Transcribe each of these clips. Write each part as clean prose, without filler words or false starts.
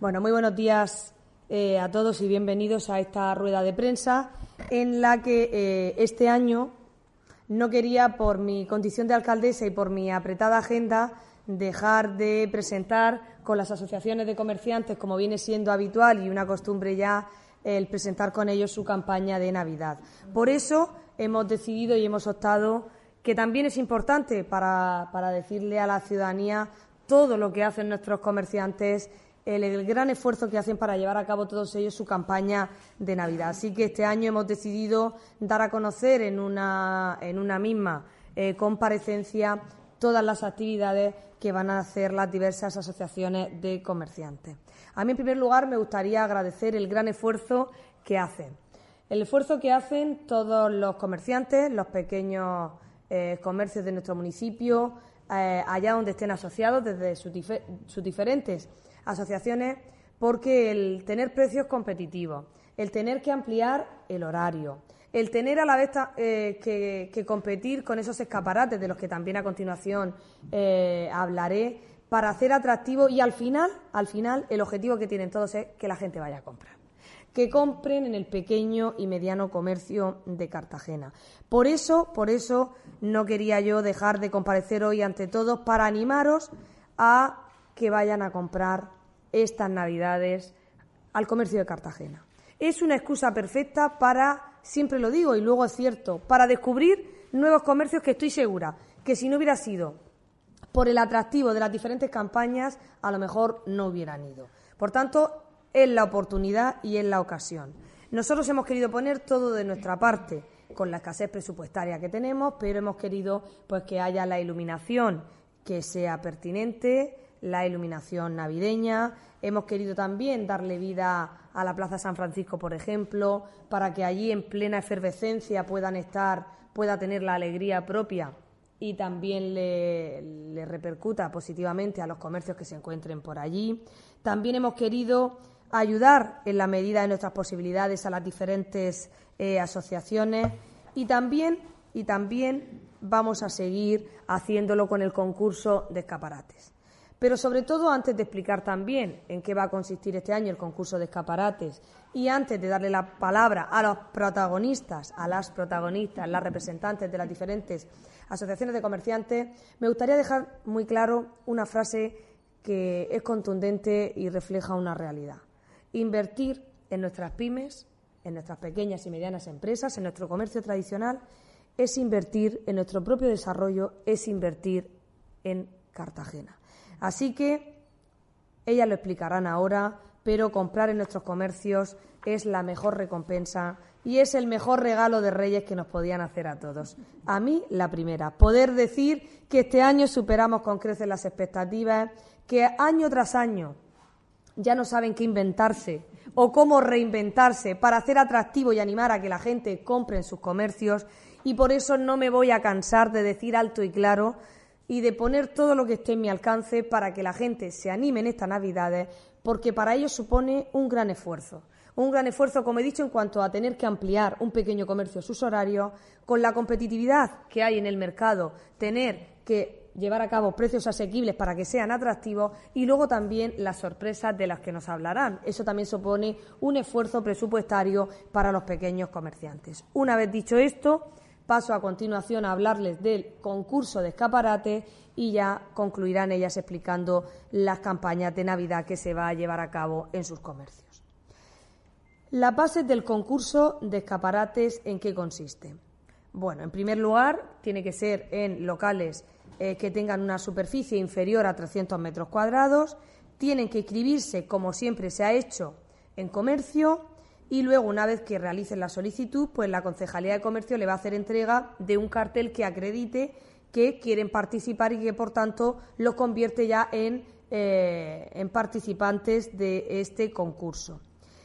Bueno, muy buenos días a todos y bienvenidos a esta rueda de prensa en la que este año no quería, por mi condición de alcaldesa y por mi apretada agenda, dejar de presentar con las asociaciones de comerciantes, como viene siendo habitual y una costumbre ya, el presentar con ellos su campaña de Navidad. Por eso hemos decidido y hemos optado que también es importante para decirle a la ciudadanía todo lo que hacen nuestros comerciantes, el gran esfuerzo que hacen para llevar a cabo todos ellos su campaña de Navidad. Así que este año hemos decidido dar a conocer en una misma comparecencia todas las actividades que van a hacer las diversas asociaciones de comerciantes. A mí, en primer lugar, me gustaría agradecer el gran esfuerzo que hacen. El esfuerzo que hacen todos los comerciantes, los pequeños comercios de nuestro municipio, allá donde estén asociados desde sus diferentes asociaciones, porque el tener precios competitivos, el tener que ampliar el horario, el tener a la vez que competir con esos escaparates de los que también a continuación hablaré, para hacer atractivo y al final el objetivo que tienen todos es que la gente vaya a comprar, que compren en el pequeño y mediano comercio de Cartagena. Por eso no quería yo dejar de comparecer hoy ante todos para animaros a que vayan a comprar estas Navidades al comercio de Cartagena. Es una excusa perfecta para, siempre lo digo y luego es cierto, para descubrir nuevos comercios que estoy segura que si no hubiera sido por el atractivo de las diferentes campañas, a lo mejor no hubieran ido. Por tanto, es la oportunidad y es la ocasión. Nosotros hemos querido poner todo de nuestra parte con la escasez presupuestaria que tenemos, pero hemos querido que haya la iluminación que sea pertinente, la iluminación navideña. Hemos querido también darle vida a la Plaza San Francisco, por ejemplo, para que allí en plena efervescencia pueda tener la alegría propia y también le repercuta positivamente a los comercios que se encuentren por allí. También hemos querido ayudar en la medida de nuestras posibilidades a las diferentes asociaciones y también vamos a seguir haciéndolo con el concurso de escaparates. Pero sobre todo, antes de explicar también en qué va a consistir este año el concurso de escaparates y antes de darle la palabra a los protagonistas, las representantes de las diferentes asociaciones de comerciantes, me gustaría dejar muy claro una frase que es contundente y refleja una realidad. Invertir en nuestras pymes, en nuestras pequeñas y medianas empresas, en nuestro comercio tradicional, es invertir en nuestro propio desarrollo, es invertir en Cartagena. Así que ellas lo explicarán ahora, pero comprar en nuestros comercios es la mejor recompensa y es el mejor regalo de Reyes que nos podían hacer a todos. A mí, la primera, poder decir que este año superamos con creces las expectativas, que año tras año ya no saben qué inventarse o cómo reinventarse para hacer atractivo y animar a que la gente compre en sus comercios, y por eso no me voy a cansar de decir alto y claro y de poner todo lo que esté en mi alcance para que la gente se anime en estas Navidades, porque para ellos supone un gran esfuerzo, como he dicho, en cuanto a tener que ampliar un pequeño comercio sus horarios, con la competitividad que hay en el mercado, tener que llevar a cabo precios asequibles para que sean atractivos y luego también las sorpresas de las que nos hablarán. Eso también supone un esfuerzo presupuestario para los pequeños comerciantes. Una vez dicho esto, paso a continuación a hablarles del concurso de escaparates y ya concluirán ellas explicando las campañas de Navidad que se va a llevar a cabo en sus comercios. Las bases del concurso de escaparates, ¿en qué consiste? Bueno, en primer lugar, tiene que ser en locales que tengan una superficie inferior a 300 metros cuadrados, tienen que inscribirse, como siempre se ha hecho, en comercio. Y luego, una vez que realicen la solicitud, pues la Concejalía de Comercio le va a hacer entrega de un cartel que acredite que quieren participar y que, por tanto, los convierte ya en participantes de este concurso.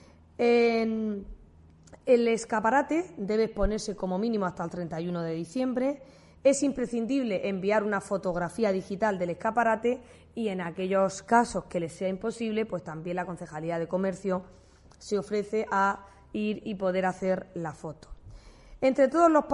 El escaparate debe exponerse como mínimo hasta el 31 de diciembre. Es imprescindible enviar una fotografía digital del escaparate y, en aquellos casos que les sea imposible, pues también la Concejalía de Comercio se ofrece a ir y poder hacer la foto. Entre todos los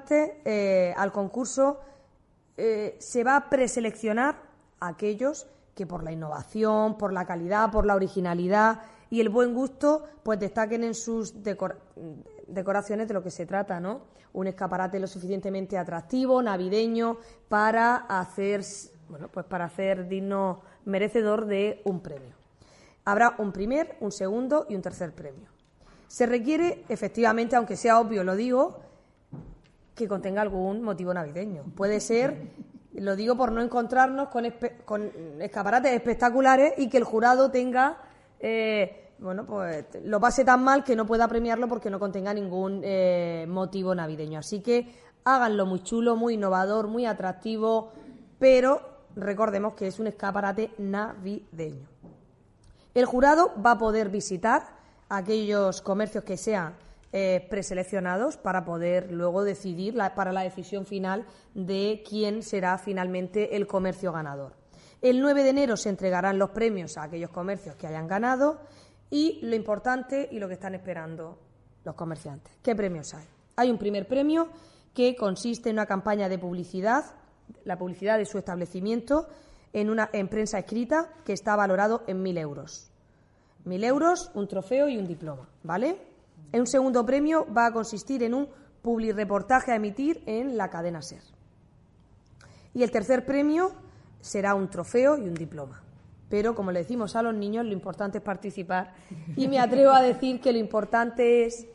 participantes al concurso se va a preseleccionar a aquellos que por la innovación, por la calidad, por la originalidad y el buen gusto, pues destaquen en sus decoraciones de lo que se trata, ¿no? Un escaparate lo suficientemente atractivo, navideño, para hacer digno, merecedor de un premio. Habrá un primer, un segundo y un tercer premio. Se requiere, efectivamente, aunque sea obvio, lo digo, que contenga algún motivo navideño. Puede ser, lo digo por no encontrarnos con escaparates espectaculares y que el jurado tenga, pues lo pase tan mal que no pueda premiarlo porque no contenga ningún motivo navideño. Así que háganlo muy chulo, muy innovador, muy atractivo, pero recordemos que es un escaparate navideño. El jurado va a poder visitar aquellos comercios que sean preseleccionados para poder luego decidir para la decisión final de quién será finalmente el comercio ganador. El 9 de enero se entregarán los premios a aquellos comercios que hayan ganado y lo importante y lo que están esperando los comerciantes. ¿Qué premios hay? Hay un primer premio que consiste en una campaña de publicidad, la publicidad de su establecimiento en prensa escrita, que está valorado en 1.000 euros. 1.000 euros, un trofeo y un diploma, ¿vale? Un segundo premio va a consistir en un publireportaje a emitir en la cadena SER. Y el tercer premio será un trofeo y un diploma. Pero, como le decimos a los niños, lo importante es participar. Y me atrevo a decir que lo importante es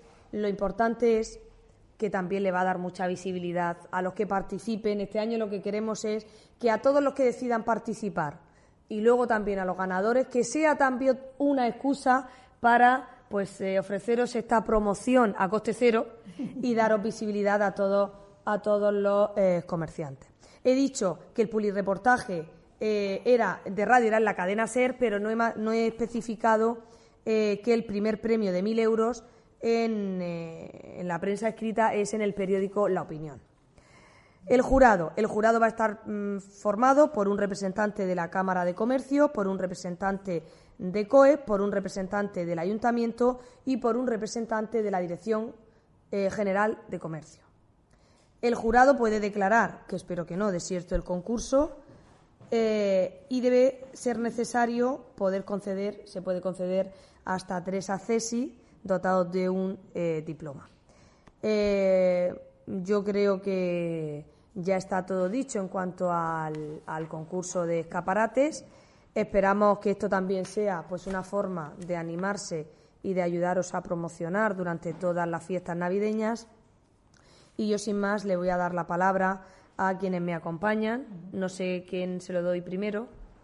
que también le va a dar mucha visibilidad a los que participen. Este año lo que queremos es que a todos los que decidan participar y luego también a los ganadores, que sea también una excusa para ofreceros esta promoción a coste cero y daros visibilidad a todos los comerciantes. He dicho que el publireportaje era en la cadena SER, pero no he especificado que el primer premio de 1.000 euros en la prensa escrita es en el periódico La Opinión. El jurado va a estar formado por un representante de la Cámara de Comercio, por un representante de COE, por un representante del Ayuntamiento y por un representante de la Dirección General de Comercio. El jurado puede declarar, que espero que no, desierto el concurso y debe ser necesario se puede conceder hasta 3 accesi dotados de un diploma. Yo creo que ya está todo dicho en cuanto al concurso de escaparates. Esperamos que esto también sea una forma de animarse y de ayudaros a promocionar durante todas las fiestas navideñas. Y yo, sin más, le voy a dar la palabra a quienes me acompañan. No sé quién se lo doy primero.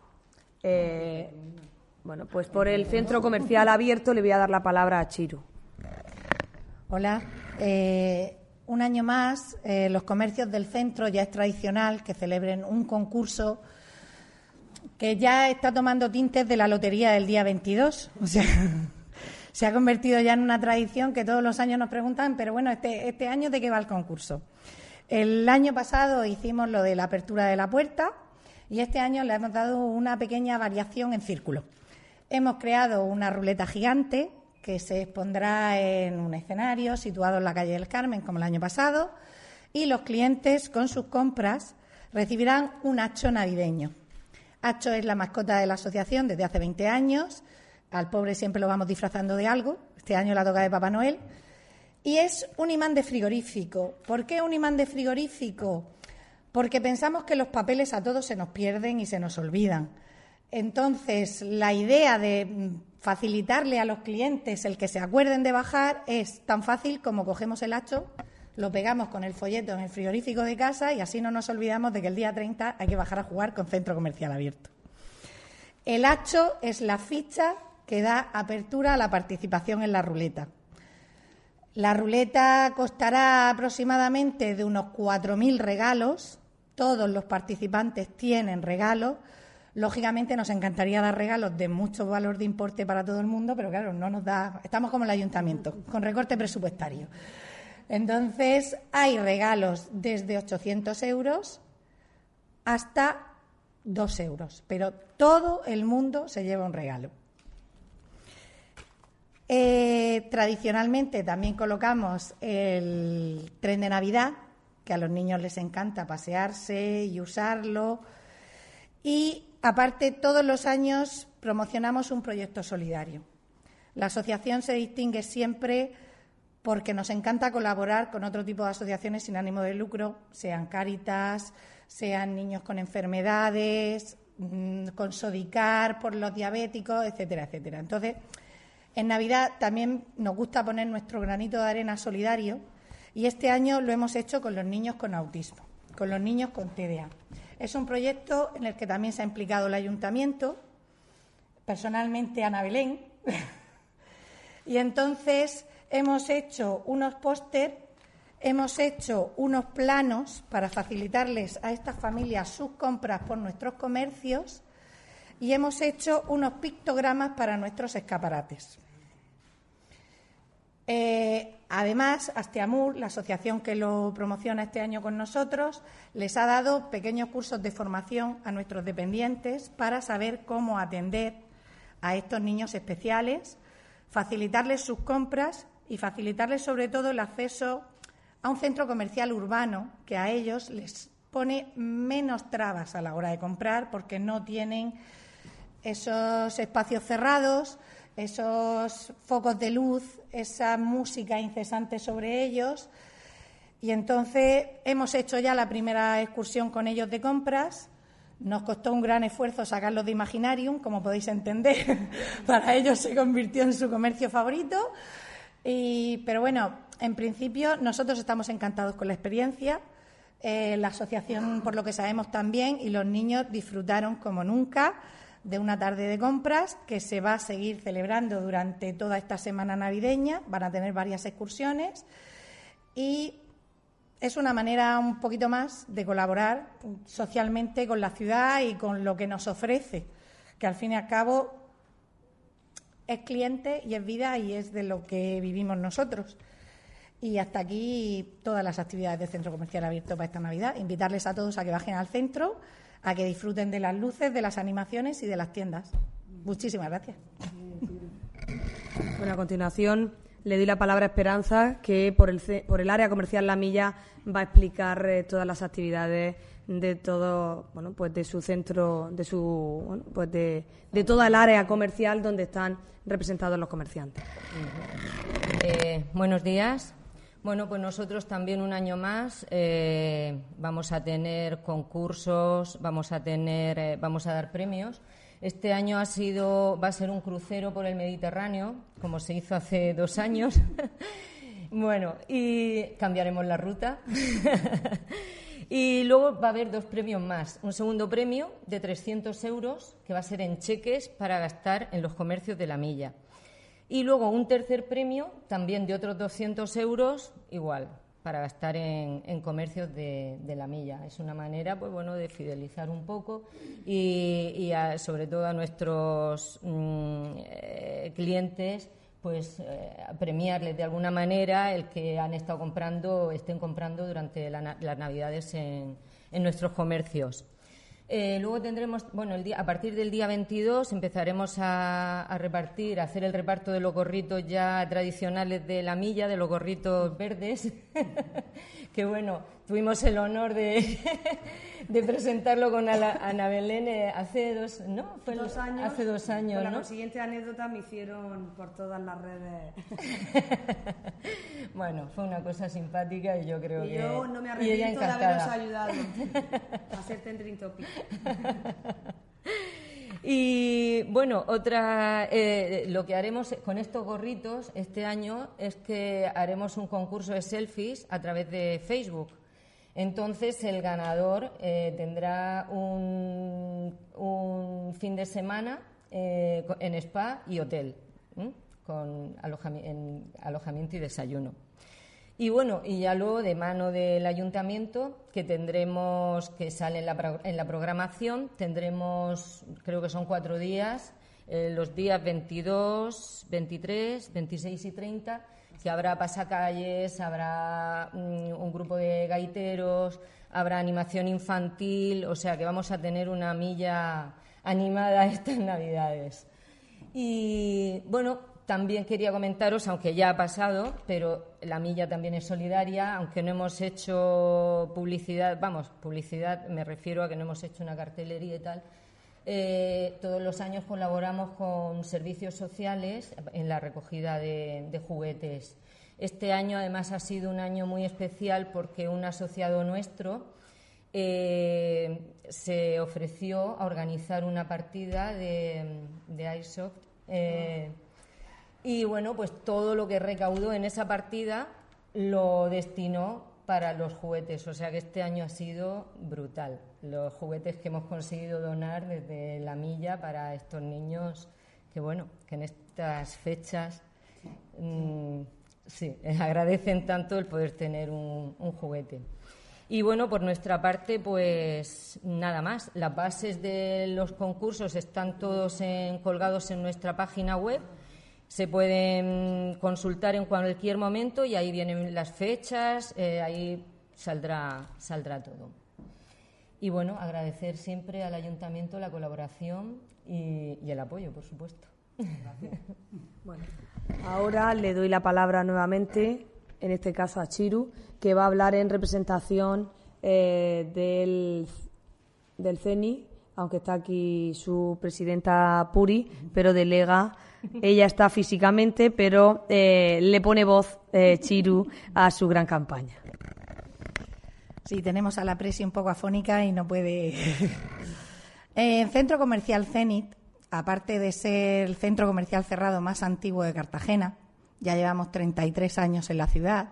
Pues por el Centro Comercial Abierto le voy a dar la palabra a Chiru. Hola. Un año más, los comercios del centro ya es tradicional que celebren un concurso que ya está tomando tintes de la lotería del día 22. O sea, se ha convertido ya en una tradición que todos los años nos preguntan, pero bueno, este año ¿de qué va el concurso? El año pasado hicimos lo de la apertura de la puerta y este año le hemos dado una pequeña variación en círculo. Hemos creado una ruleta gigante que se expondrá en un escenario situado en la calle del Carmen, como el año pasado, y los clientes, con sus compras, recibirán un hacho navideño. Hacho es la mascota de la asociación desde hace 20 años. Al pobre siempre lo vamos disfrazando de algo. Este año la toca de Papá Noel. Y es un imán de frigorífico. ¿Por qué un imán de frigorífico? Porque pensamos que los papeles a todos se nos pierden y se nos olvidan. Entonces, la idea de facilitarle a los clientes el que se acuerden de bajar es tan fácil como cogemos el hacho, lo pegamos con el folleto en el frigorífico de casa y así no nos olvidamos de que el día 30 hay que bajar a jugar con Centro Comercial Abierto. El hacho es la ficha que da apertura a la participación en la ruleta. La ruleta costará aproximadamente de unos 4.000 regalos. Todos los participantes tienen regalos. Lógicamente nos encantaría dar regalos de mucho valor de importe para todo el mundo, pero claro, no nos da. Estamos como el ayuntamiento, con recorte presupuestario. Entonces, hay regalos desde 800 euros hasta 2 euros, pero todo el mundo se lleva un regalo. Tradicionalmente también colocamos el tren de Navidad, que a los niños les encanta pasearse y usarlo. Y Aparte, todos los años promocionamos un proyecto solidario. La asociación se distingue siempre porque nos encanta colaborar con otro tipo de asociaciones sin ánimo de lucro, sean Cáritas, sean niños con enfermedades, con Sodicar, por los diabéticos, etcétera, etcétera. Entonces, en Navidad también nos gusta poner nuestro granito de arena solidario y este año lo hemos hecho con los niños con autismo, con los niños con TDA. Es un proyecto en el que también se ha implicado el ayuntamiento, personalmente Ana Belén, y entonces hemos hecho unos póster, hemos hecho unos planos para facilitarles a estas familias sus compras por nuestros comercios y hemos hecho unos pictogramas para nuestros escaparates. Además, Asteamur, la asociación que lo promociona este año con nosotros, les ha dado pequeños cursos de formación a nuestros dependientes para saber cómo atender a estos niños especiales, facilitarles sus compras y facilitarles sobre todo el acceso a un centro comercial urbano que a ellos les pone menos trabas a la hora de comprar porque no tienen esos espacios cerrados, esos focos de luz, esa música incesante sobre ellos. Y entonces hemos hecho ya la primera excursión con ellos de compras. Nos costó un gran esfuerzo sacarlos de Imaginarium, como podéis entender. Para ellos se convirtió en su comercio favorito. Pero bueno, en principio nosotros estamos encantados con la experiencia. La asociación, por lo que sabemos, también, y los niños disfrutaron como nunca de una tarde de compras que se va a seguir celebrando durante toda esta semana navideña. Van a tener varias excursiones y es una manera un poquito más de colaborar socialmente con la ciudad y con lo que nos ofrece, que al fin y al cabo es cliente y es vida y es de lo que vivimos nosotros. Y hasta aquí todas las actividades del Centro Comercial Abierto para esta Navidad. Invitarles a todos a que bajen al centro, a que disfruten de las luces, de las animaciones y de las tiendas. Muchísimas gracias. Bueno, a continuación le doy la palabra a Esperanza, que por el área comercial La Milla va a explicar todas las actividades de todo, bueno, pues de su centro, de su, bueno, pues de toda el área comercial donde están representados los comerciantes. Buenos días. Bueno, pues nosotros también un año más vamos a tener concursos, vamos a dar premios. Este año va a ser un crucero por el Mediterráneo, como se hizo hace 2 años. Bueno, y cambiaremos la ruta. Y luego va a haber 2 premios más. Un segundo premio de 300 euros, que va a ser en cheques para gastar en los comercios de La Milla. Y luego un tercer premio, también de otros 200 euros, igual, para gastar en comercios de La Milla. Es una manera, pues bueno, de fidelizar un poco y sobre todo a nuestros clientes, pues premiarles de alguna manera el que estén comprando durante las Navidades en nuestros comercios. Luego tendremos, bueno, a partir del día 22 empezaremos a hacer el reparto de los gorritos ya tradicionales de La Milla, de los gorritos verdes, que bueno, tuvimos el honor de presentarlo con Ana Belén hace 2 años. Hace 2 años, con ¿no? La siguiente anécdota me hicieron por todas las redes. Bueno, fue una cosa simpática y yo creo que... Yo no me arrepiento de haberos ayudado a ser trending topic. Y bueno, lo que haremos con estos gorritos este año es que haremos un concurso de selfies a través de Facebook. Entonces el ganador tendrá un fin de semana en spa y hotel, con alojamiento y desayuno. Y bueno, y ya luego de mano del ayuntamiento, que sale en la programación, tendremos, creo que son 4 días, los días 22, 23, 26 y 30, que habrá pasacalles, habrá un grupo de gaiteros, habrá animación infantil, o sea que vamos a tener una milla animada estas Navidades. Y bueno, también quería comentaros, aunque ya ha pasado, pero La Milla también es solidaria, aunque no hemos hecho publicidad me refiero a que no hemos hecho una cartelería y tal, Todos los años colaboramos con servicios sociales en la recogida de juguetes. Este año, además, ha sido un año muy especial porque un asociado nuestro se ofreció a organizar una partida de Airsoft y, bueno, pues todo lo que recaudó en esa partida lo destinó para los juguetes, o sea que este año ha sido brutal. Los juguetes que hemos conseguido donar desde la milla para estos niños que, bueno, que en estas fechas sí, agradecen tanto el poder tener un juguete. Y, bueno, por nuestra parte, pues nada más. Las bases de los concursos están todos colgados en nuestra página web. Se pueden consultar en cualquier momento y ahí vienen las fechas, ahí saldrá todo. Y, bueno, agradecer siempre al Ayuntamiento la colaboración y el apoyo, por supuesto. Gracias. Bueno, ahora le doy la palabra nuevamente, en este caso a Chiru, que va a hablar en representación del CENI, aunque está aquí su presidenta Puri, pero delega. Ella está físicamente, pero le pone voz Chiru a su gran campaña. Sí, tenemos a la presi un poco afónica y no puede. En Centro Comercial Zenit, aparte de ser el centro comercial cerrado más antiguo de Cartagena, ya llevamos 33 años en la ciudad,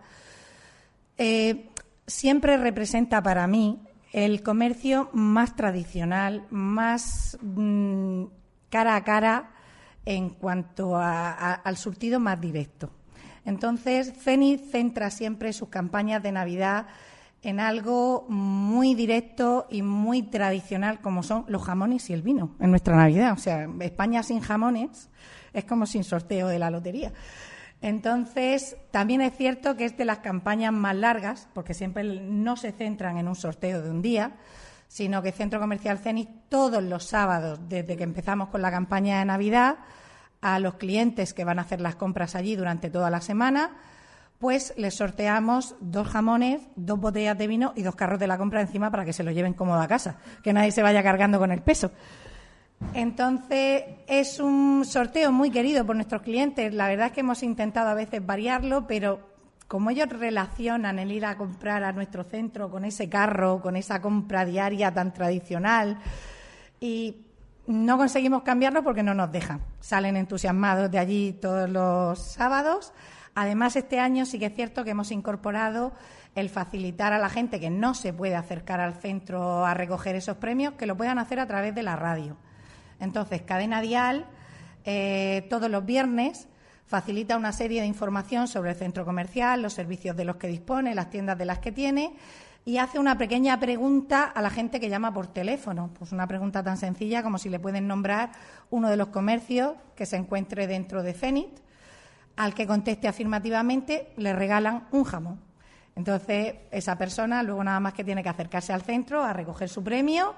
siempre representa para mí el comercio más tradicional, más cara a cara en cuanto al surtido más directo. Entonces, Zenit centra siempre sus campañas de Navidad en algo muy directo y muy tradicional, como son los jamones y el vino en nuestra Navidad. O sea, España sin jamones es como sin sorteo de la lotería. Entonces, también es cierto que es de las campañas más largas, porque siempre no se centran en un sorteo de un día, sino que Centro Comercial Zenit todos los sábados, desde que empezamos con la campaña de Navidad, a los clientes que van a hacer las compras allí durante toda la semana, pues les sorteamos 2 jamones, 2 botellas de vino y 2 carros de la compra encima para que se lo lleven cómodo a casa, que nadie se vaya cargando con el peso. Entonces, es un sorteo muy querido por nuestros clientes. La verdad es que hemos intentado a veces variarlo, pero como ellos relacionan el ir a comprar a nuestro centro con ese carro, con esa compra diaria tan tradicional, y no conseguimos cambiarlo porque no nos dejan. Salen entusiasmados de allí todos los sábados. Además, este año sí que es cierto que hemos incorporado el facilitar a la gente que no se puede acercar al centro a recoger esos premios, que lo puedan hacer a través de la radio. Entonces, Cadena Dial, todos los viernes, facilita una serie de información sobre el centro comercial, los servicios de los que dispone, las tiendas de las que tiene, y hace una pequeña pregunta a la gente que llama por teléfono. Pues una pregunta tan sencilla como si le pueden nombrar uno de los comercios que se encuentre dentro de Zenit. Al que conteste afirmativamente, le regalan un jamón. Entonces, esa persona luego nada más que tiene que acercarse al centro a recoger su premio.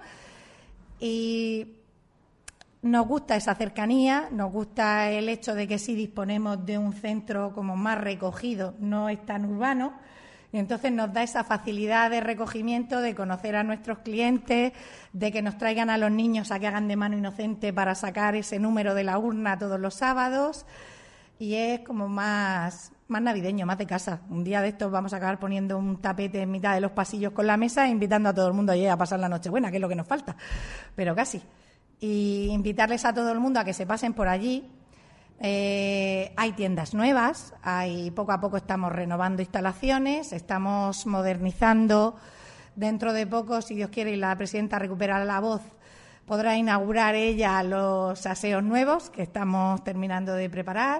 Y nos gusta esa cercanía, nos gusta el hecho de que sí disponemos de un centro como más recogido, no es tan urbano, y entonces nos da esa facilidad de recogimiento, de conocer a nuestros clientes, de que nos traigan a los niños a que hagan de mano inocente para sacar ese número de la urna todos los sábados, y es como más navideño, más de casa. Un día de estos vamos a acabar poniendo un tapete en mitad de los pasillos con la mesa e invitando a todo el mundo allí a pasar la Nochebuena, que es lo que nos falta, pero casi. Y invitarles a todo el mundo a que se pasen por allí. Hay tiendas nuevas, poco a poco estamos renovando instalaciones, estamos modernizando. Dentro de poco, si Dios quiere y la presidenta recupera la voz, podrá inaugurar ella los aseos nuevos que estamos terminando de preparar.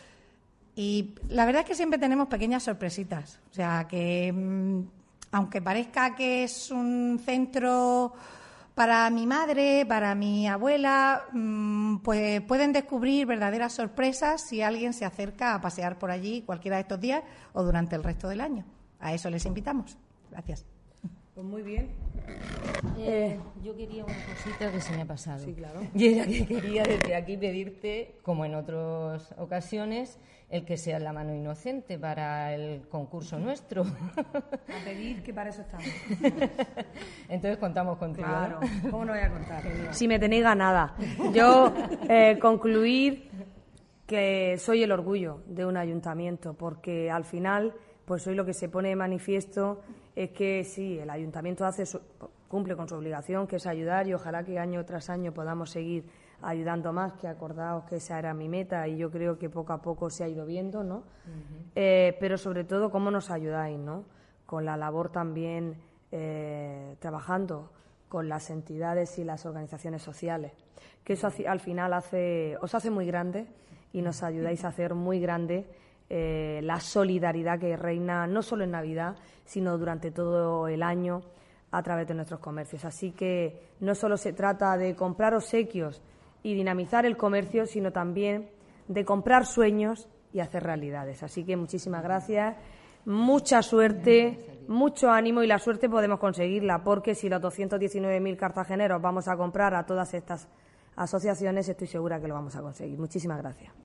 Y la verdad es que siempre tenemos pequeñas sorpresitas. O sea, que aunque parezca que es un centro para mi madre, para mi abuela, pues pueden descubrir verdaderas sorpresas si alguien se acerca a pasear por allí cualquiera de estos días o durante el resto del año. A eso les invitamos. Gracias. Pues muy bien. Yo quería una cosita que se me ha pasado. Sí, claro. Y era que quería desde aquí pedirte, como en otras ocasiones, el que seas la mano inocente para el concurso nuestro. A pedir, que para eso estamos. Entonces contamos contigo. Claro, ¿no? ¿cómo no voy a contar? Si me tenéis ganada. Yo concluir que soy el orgullo de un ayuntamiento, porque al final, pues hoy lo que se pone de manifiesto es que sí, el ayuntamiento cumple con su obligación, que es ayudar, y ojalá que año tras año podamos seguir ayudando más, que acordaos que esa era mi meta y yo creo que poco a poco se ha ido viendo, ¿no? Pero sobre todo cómo nos ayudáis, ¿no? Con la labor también trabajando con las entidades y las organizaciones sociales, que eso al final os hace muy grande y nos ayudáis a hacer muy grande la solidaridad que reina no solo en Navidad, sino durante todo el año a través de nuestros comercios. Así que no solo se trata de comprar obsequios y dinamizar el comercio, sino también de comprar sueños y hacer realidades. Así que muchísimas gracias, mucha suerte, mucho ánimo, y la suerte podemos conseguirla, porque si los 219.000 cartageneros vamos a comprar a todas estas asociaciones, estoy segura que lo vamos a conseguir. Muchísimas gracias.